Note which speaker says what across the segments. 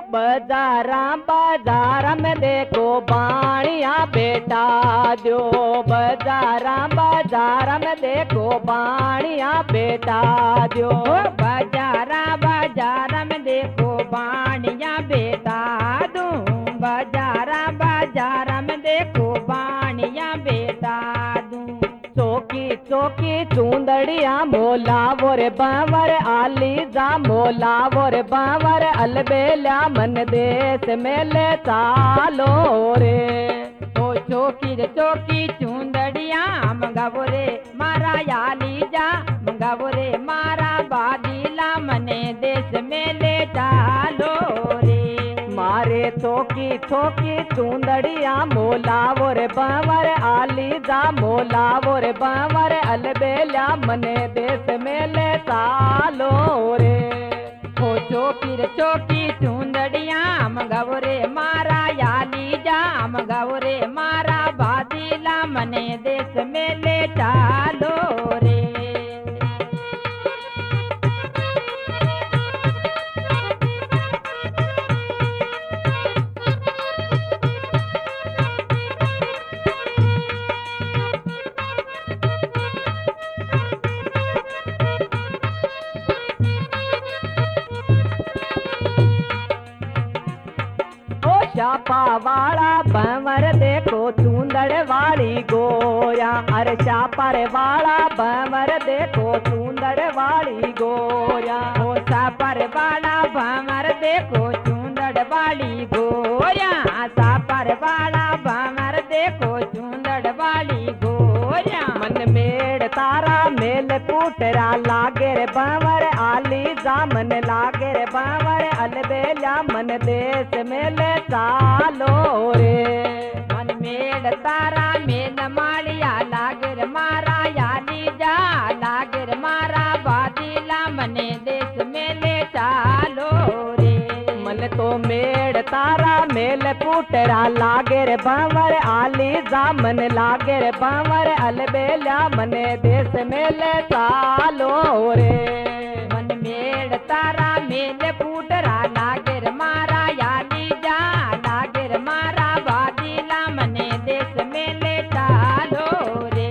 Speaker 1: बाजारा बाजारा में देखो बाणिया बेटा दो, बाजारा बाजारा में देखो बाणिया बेटा दो।
Speaker 2: बाजारा बाजारा में देखो बाणिया बेटा दूं, बाजारा बाजारा में देखो बाणिया बेटा दूं।
Speaker 1: चौकी चौकी चूंदड़िया मोला वोरे बावर आली जा मोला वोरे बावर अलबेला मन देश मेले चालो रे।
Speaker 2: ओ चौकी रे चौकी चूंदड़िया मंगावो रे मारा याली जा, मंगावो रे मारा बादीला मने देश मेले चालो रे।
Speaker 1: मारे चौकी चौकी चूंदड़िया मोला वोरे बावर आली जा मोला वोरे बावर अलबेला मने देश मेले चालो रे।
Speaker 2: ओ चौकी रे चौकी चूंदड़िया मंगावो रे मारा याली जा, मंगावो रे मारा बादीला मने देश मेले चालो रे।
Speaker 1: शापा वाला बंवर देखो चूंदड़ वाली गोया, अरे शापर वाला बंवर देखो चूंदड़ वाली गोया।
Speaker 2: ओ सापर वाला भंवर देखो चूंदड़ वाली गोया, सापर वाला भंवर देखो चूंदड़ वाली गोया।
Speaker 1: मन मेड़ तारा मेल पुटरा लागे रे बंवर आली जा मन लागे रे बंवर अलबेला मन देश मेले चालो रे।
Speaker 2: मन मेड़ तारा मेल मालिया लागर मारा याली जा, लागर मारा बादीला मने देश मेले चालो रे।
Speaker 1: मन तो मेड़ तारा मेल पुटरा लागे रे बंवर आली जा मन लागे रे बंवर अलबेला मने देश मेले चालो रे।
Speaker 2: मन मेड़ तारा मेल पुटरा लागर मारा याली जा, लागर मारा बादीला मने देश मेले चालो रे।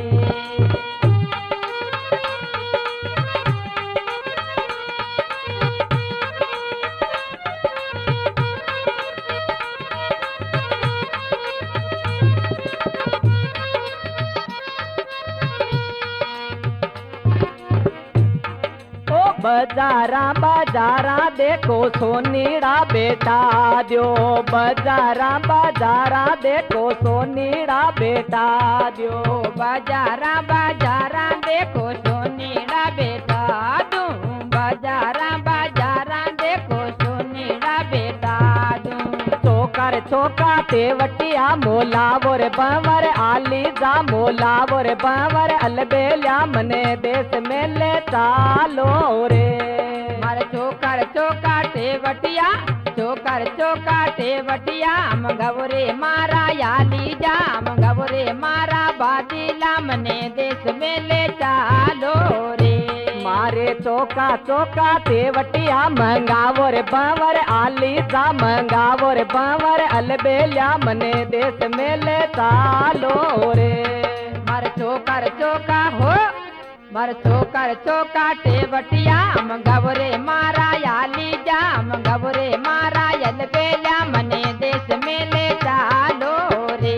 Speaker 1: बाजारा बाजारा देखो सोनीड़ा बेटा दो, बाजारा बाजारा देखो सोनीड़ा बेटा दो।
Speaker 2: बाजारा बाजारा देखो सोनीड़ा बेटा दूं, बाजारा बाजारा देखो सोनीड़ा बेटा दूं।
Speaker 1: चोकर चौका तेवटिया मोला वोरे बंवर आली जा मोला वोरे बंवर अलबेला मने देश मेले चालो रे।
Speaker 2: मारे चोकर चौका टेवटिया, चोकर चौका टेवटिया मंगावो रे मारा याली जा, मंगावो रे मारा बादीला मने देश मेले चालो रे।
Speaker 1: मारे चौका चौका तेवटिया मंगावो रे बंवर आली जा मंगावो रे बंवर अलबेला मने देश मेले चालो रे।
Speaker 2: मारे चोकर चौका हो मारे चोकर चौका टेवटिया मंगावो रे मारा याली जा, मंगावो रे मारा अलबेला मने देश मेले चालो रे।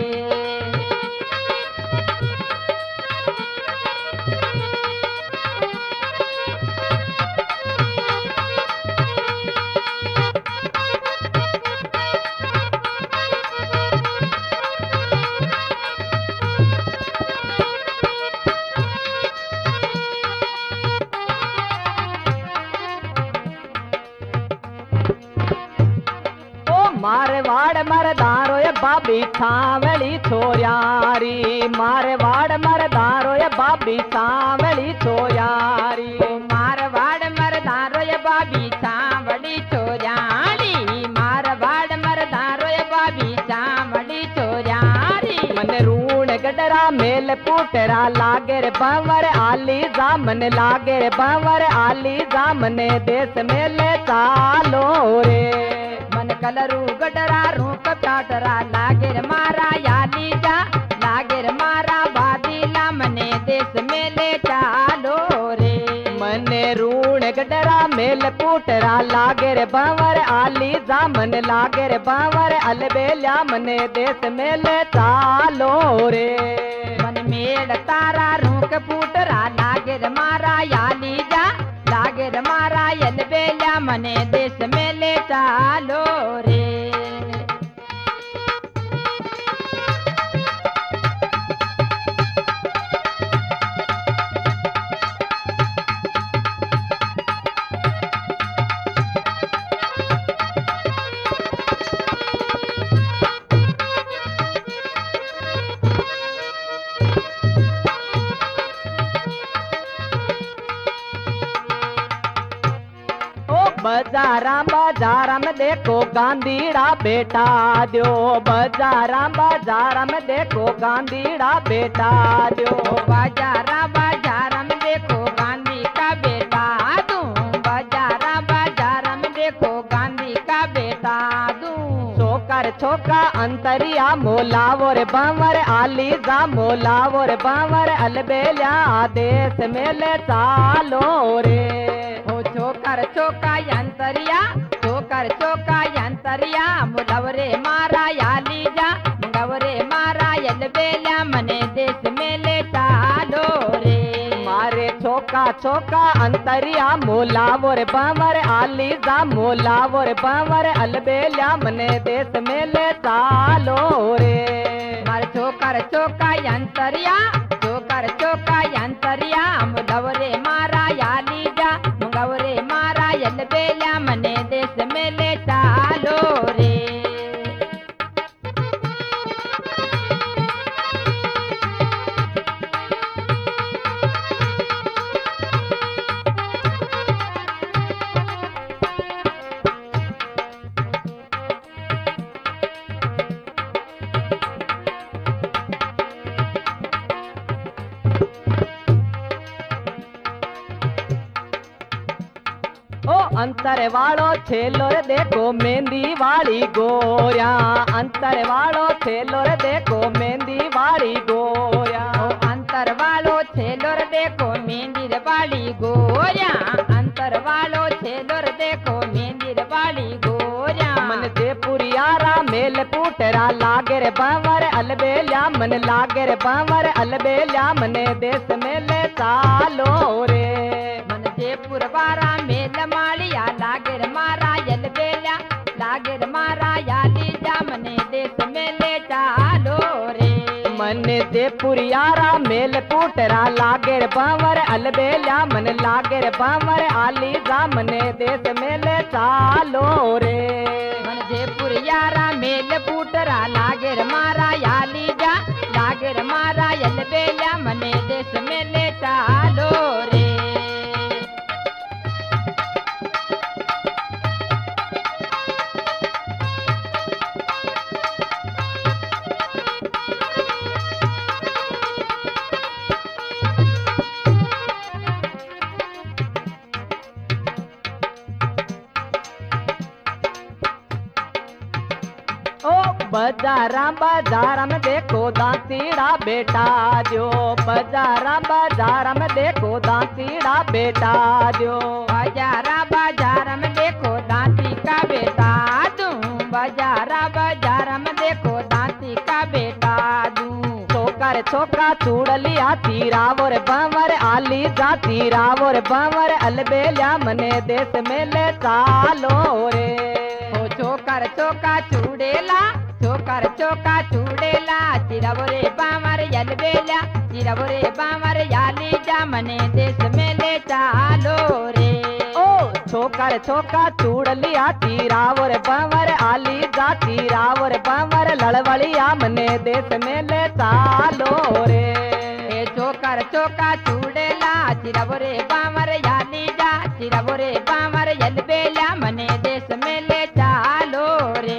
Speaker 1: मारवाड़ मरदारो ये बाबी छावली छोयारी, मारवाड़ मरदारो ये बाबी छावली छोयारी।
Speaker 2: मारवाड़ मरदारो ये बाबी छावड़ी छोयारी, मारवाड़ मरदारो ये बाबी छावड़ी छोयारी।
Speaker 1: मन रूण गडरा मेल पुटरा लागे रे बंवर आली जा मन लागे रे बंवर आली जा मने देश मेले चालो रे।
Speaker 2: मन कलरू गडरा रूप प्याटरा लागे रे मारा याली जा लागे रे मारा बादीला मने देश में ले चालो रे
Speaker 1: मने रून गडरा मेल पुटरा लागे रे बावर आली जा मन लागे रे बावर अलबेल्या मने देश में ले चालो रे
Speaker 2: मन मेड़ तारा रूक पुटरा लागे रे मारा याली जा लागे रे मारा यल बेल्या मने देश में ले चालो रे
Speaker 1: बाजारा में देखो गांधीड़ा बेटा दो बाजारा में देखो गांधीड़ा बेटा दो
Speaker 2: बाजारा में देखो गांधी का बेटा दूं बाजारा में देखो गांधी का बेटा दूं
Speaker 1: छोका अंतरिया मोलावो रे बावर आली जा मोलावो रे बावर अलबेल्या देश में ले चालो रे
Speaker 2: हो छोका यंतरिया मुलवरे मारा याली जा मुलवरे मारा यल बेल्या मने देश में ले चालो रे
Speaker 1: मारे छोका अंतरिया मोलावो रे बावर आली जा मोलावो रे बावर अलबेल्या मने देश में ले चालो रे
Speaker 2: मारे छोका यंतरिया मुलवरे मारा याली जा मुलवरे मारा यल बेल्या मने देश में ले चालो रे
Speaker 1: अंतर वालो छेलो रे देखो मेहंदी वाली गोरिया अंतर वालो छेलो रे देखो मेहंदी वाली गोरिया
Speaker 2: अंतर वालो छेलो रे देखो मेहंदी वाली गोरिया अंतर वालो छेलो रे देखो मेहंदी वाली गोरिया
Speaker 1: मन दे पुरियारा मेल पुटरा लागे रे बावर अलबेल्या मन लागे रे बावर अलबेल्या मने देश में ले चालो रे
Speaker 2: मन जयपुर वारा मेल मालिया लागे रे मारा यल बेल्या लागे रे मारा याली जा मने देश में ले चालो रे
Speaker 1: मन दे पुरियारा मेल पुटरा लागे रे बावर अलबेल्या मन लागे रे बावर आली जा मने देश में ले चालो रे
Speaker 2: मन जयपुर यारा मेल पुटरा लागे रे मारा याली जा लागे रे मारा यल बेल्या मने देश में ले चालो रे
Speaker 1: बाजारा में देखो दांतीड़ा बेटा जो बाजारा में देखो दांतीड़ा बेटा जो
Speaker 2: बाजारा में देखो दांती का बेटा दूं बाजारा में देखो दांती का बेटा दूं
Speaker 1: छोका चूड़लिया तीरावो रे बावर आली जा तीरावो रे बावर अलबेल्या मने देश में ले चालो रे
Speaker 2: हो छोका चूड़ेला चिरवरे बामर यल बेल्या चिरवरे बामर याली जा मने देश में ले चालो रे
Speaker 1: ओ छोका चूड़लिया तीरावर बावर आली जा तीरावर बावर लड़वलिया मने देश में ले चालो रे
Speaker 2: छोका चूड़ेला चिरवरे बामर याली जा चिरवरे बामर यल बेल्या मने देश में ले चालो रे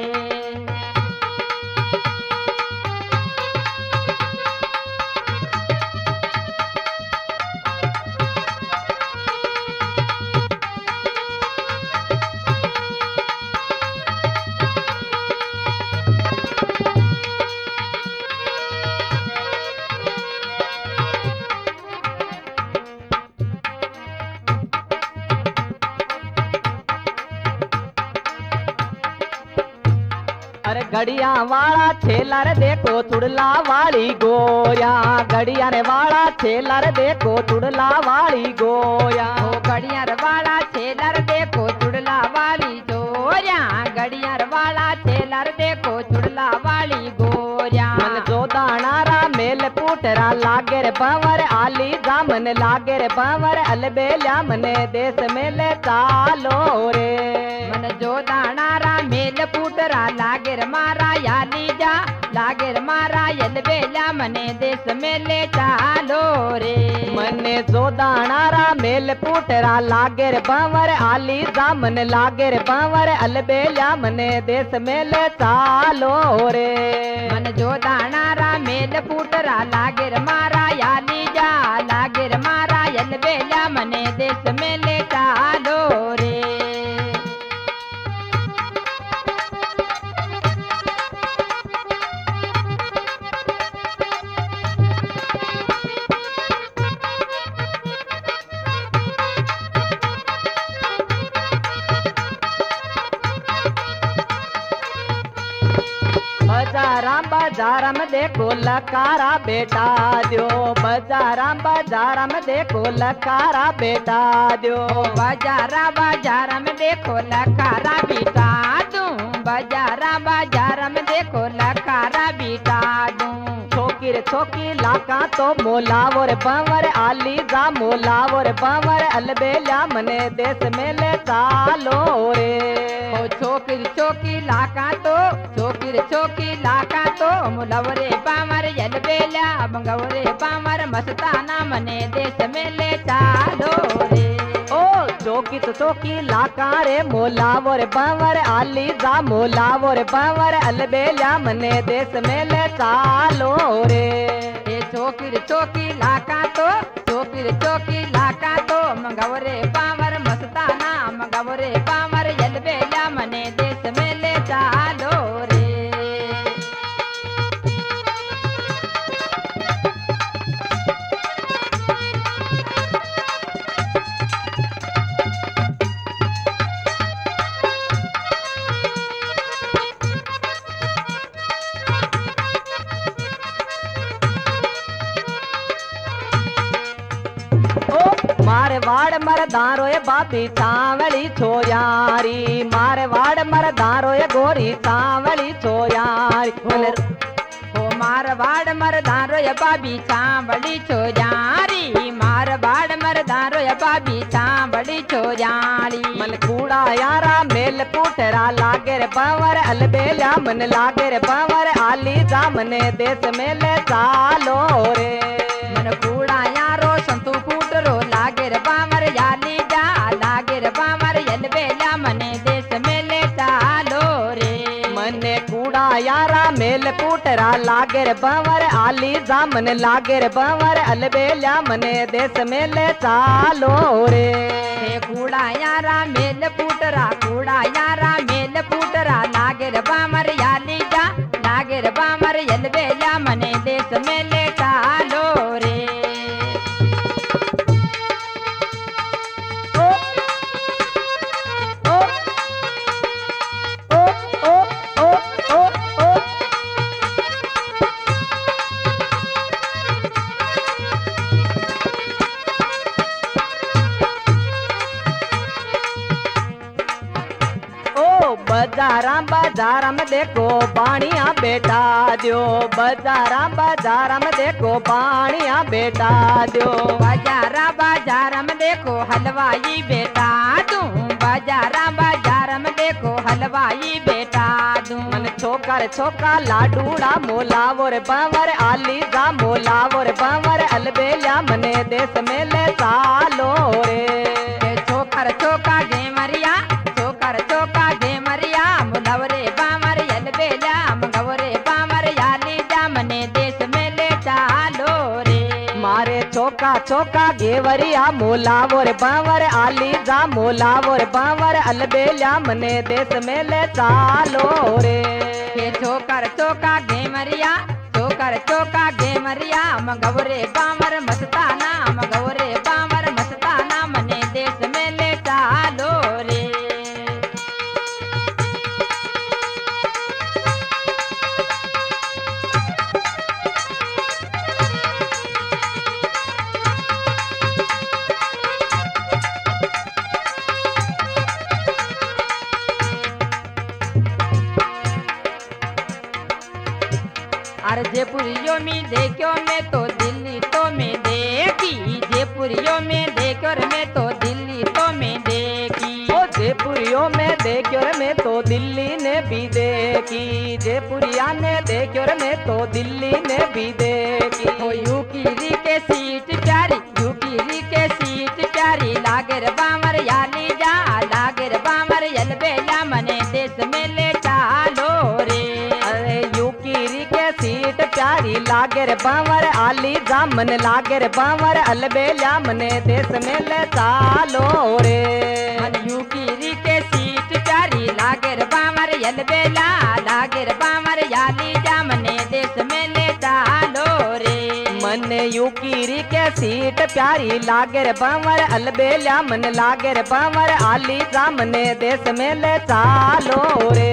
Speaker 1: अरे गड़िया वाला छेला रे देखो चुड़ला वाली गोया, गड़िया रे वाला छेला रे देखो चुड़ला वाली गोया।
Speaker 2: ओ गड़ियार वाला छेलर देखो चुड़ला वाली गोरिया, गड़ियार वाला छेलर देखो चुड़ला वाली गोरिया।
Speaker 1: मन जो दानारा मेल पुटरा लागे रे बंवर आली जामन लागे रे बंवर अलबेलिया मने देश मेले चालो रे।
Speaker 2: मन जो दानारा मेल पुटरा लागे रे मारा याली जा, लागे रे मारा यलबेला मने देश मेले चालो रे।
Speaker 1: मने जो दानारा मेल पुटरा लागे रे बंवर आली जामन लागे रे बंवर अलबेलिया मने देश मेले चालो रे।
Speaker 2: मन जो दानारा मेल पुटरा लागे रे मारा याली जा, लागे रे मारा यलबेला मने देश मेले चालो रे।
Speaker 1: बाजाराम देखो लकारा बेटा दो, बाजाराम देखो लकारा बेटा दो।
Speaker 2: बाजारा में देखो लकारा बीटा दूं, बाजारा में देखो लकारा बीटा दूं।
Speaker 1: छोकी लाका तो मोलावर बंवर आली जा मोलावर बंवर अलबेलिया मने देश मेले चालो रे।
Speaker 2: ओ छोकी लाका तो छोकी लाका तो मुलवरे पामर यलबेला बंगवरे पामर मस्ताना मने देश मेले चालो रे।
Speaker 1: ओ चौकी लाका रे मोलावर बंवर आली जा मोलावर बंवर अलबेलिया मने देश मेले चालो रे।
Speaker 2: ए चौकी लाका तो चौकी लाका तो मंगवरे पामर मस्ताना मंगवरे पामर यलबेला मने देश मेले चालो रे।
Speaker 1: मारवाड़ मरदारो ये बाबी चावली छोयारी, मारवाड़ मरदारो ये गोरी चावली छोयारी।
Speaker 2: ओ मारवाड़ मरदारो या बाबी चावली छोयारी, मारवाड़ मरदारो या बाबी चावली छोयारी।
Speaker 1: मन कूड़ा यारा मेल पुटरा लागे रे बंवर अलबेलिया मन लागे रे बंवर आली जा मने देश मेले चालो रे।
Speaker 2: मन कूड़ा यारो संतु पुटरो लागे रे बामर याली जा, लागे रे बामर यलबेला मने देश मेले चालो रे।
Speaker 1: मने कूड़ा यारा मेल पुटरा लागे रे बंवर आली जा मन लागे रे बंवर अलबेलिया मने देश मेले चालो रे।
Speaker 2: हे कूड़ा यारा मेल पुटरा कूड़ा यारा मेल पुटरा लागे रे बामर याली जा, लागे रे बामर यलबेला मने देश मेले चालो रे।
Speaker 1: बाजाराम देखो बाणिया बेटा दो, बाजाराम देखो बाणिया बेटा दो।
Speaker 2: बाजारा में देखो हलवाई बेटा दूं, बाजारा में देखो हलवाई बेटा दूं।
Speaker 1: मन छोका लाडूड़ा मोलावर बंवर आली जा मोलावर बंवर अलबेलिया मने देश मेले चालो रे।
Speaker 2: छोका गे मरिया चोका गे मरिया मुलवरे बामर यलबेला मंगवरे बामर याली जा मने देश मेले चालो रे।
Speaker 1: मारे चोका गेवरिया मोलावर बंवर आली जा मोलावर बंवर अलबेलिया मने देश मेले चालो रे।
Speaker 2: चोका गे मरिया चोका गे मरिया मंगवरे बामर मस्ताना मंगवरे बामर मस्ताना मने देश मेले चालो रे। अरे जयपुरियों में देखो मैं तो दिल्ली तो में देखी, जयपुरियों में देखो रे मैं तो दिल्ली तो में देखी।
Speaker 1: ओ जयपुरियों में देखो रे मैं तो दिल्ली ने भी देखी, जयपुरिया ने देखो रे मैं तो दिल्ली ने भी देखी।
Speaker 2: ओ यूकीरी के सीट प्यारी, यूकीरी के सीट प्यारी लागे रे बामर याली जा, लागे रे बामर यल बेला मने देश में ले चालो रे।
Speaker 1: अरे यूकीरी के सीट प्यारी लागे रे बांवर आली जामन लागे रे बांवर अलबेला मने देश में ले चालो रे।
Speaker 2: मन यूकीरी के सीट प्यारी लागे रे बामर यल बेला, लागे रे बामर याली जा मने देश में ले चालो रे।
Speaker 1: मन यूकीरी के सीट प्यारी लागे रे बांवर अलबेला मन लागे रे बांवर आली जामन देश में ले चालो रे।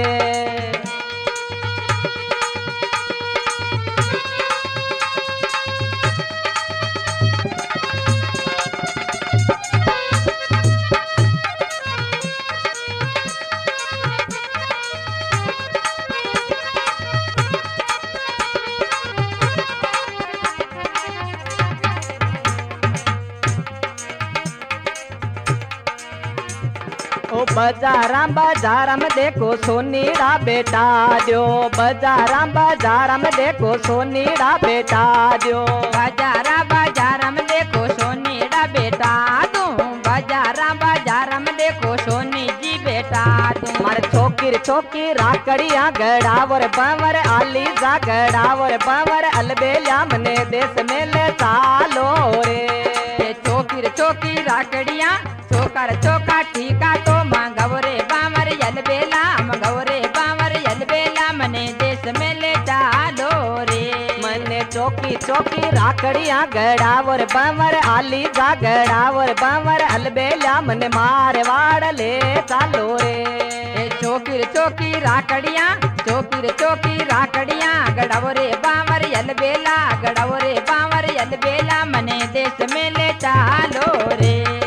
Speaker 1: ओ बाजारा में देखो सोनीड़ा बेटा दो, बाजारा में देखो सोनीड़ा बेटा दो।
Speaker 2: बाजारा बाजारा में देखो सोनीड़ा बेटा दूं, बाजारा में देखो सोनी जी बेटा दूं।
Speaker 1: मारे छोकी राकड़िया गड़ावर बावर आली जा गड़ावर बावर अलबेला मने देश में ले चालो रे।
Speaker 2: चौकी राकड़िया चौकर चौका ठीका तो मांगवरे बामर यल बेला, मंगवरे बामर यल बेला मने देश में ले चालो रे।
Speaker 1: मने चौकी राकड़िया गड़ावर बावर आली जा गड़ावर बावर अलबेला मने मारवाड़ ले चालो रे।
Speaker 2: चौकी राकड़िया चौकी राकड़िया गड़वरे बामर यल बेला, गड़वरे बामर यल बेला मने देश में ले चालो रे।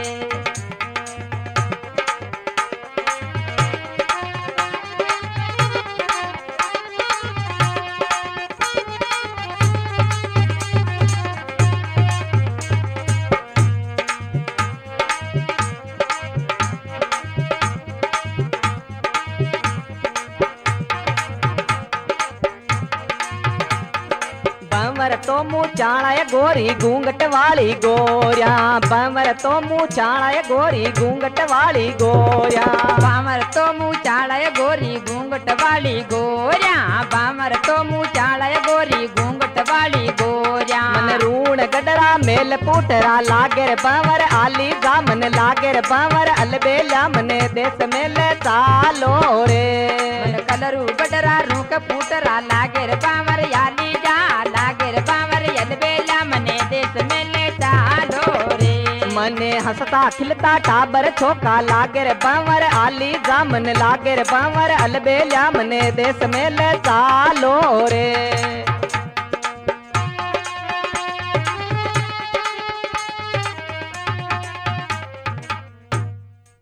Speaker 1: बंवर तो मुँह चाड़ा गोरी घूंघट वाली गोरिया, बंवर तो मुँह चाड़ा गोरी घूंघट वाली गोरिया।
Speaker 2: बामर तो मुँह चाड़ा गोरी घूंघट वाली गोरिया, बामर तो मुँह चाड़ा गोरी घूंघट वाली गोरिया।
Speaker 1: मन रून गडरा मेल पुटरा लागे रे बंवर आली जा मन लागे रे बंवर अलबेला मने देश में ले चालो रे।
Speaker 2: मन कलरू गडरा रूक पुटरा लागे रे बामर याली जा, लागे रे बामर यल बेला मने देश में ले चालो रे।
Speaker 1: मने हंसता खिलता टाबर छोका लागे रे बंवर आली जा मन लागे रे बंवर अलबेला मने देश में ले चालो रे।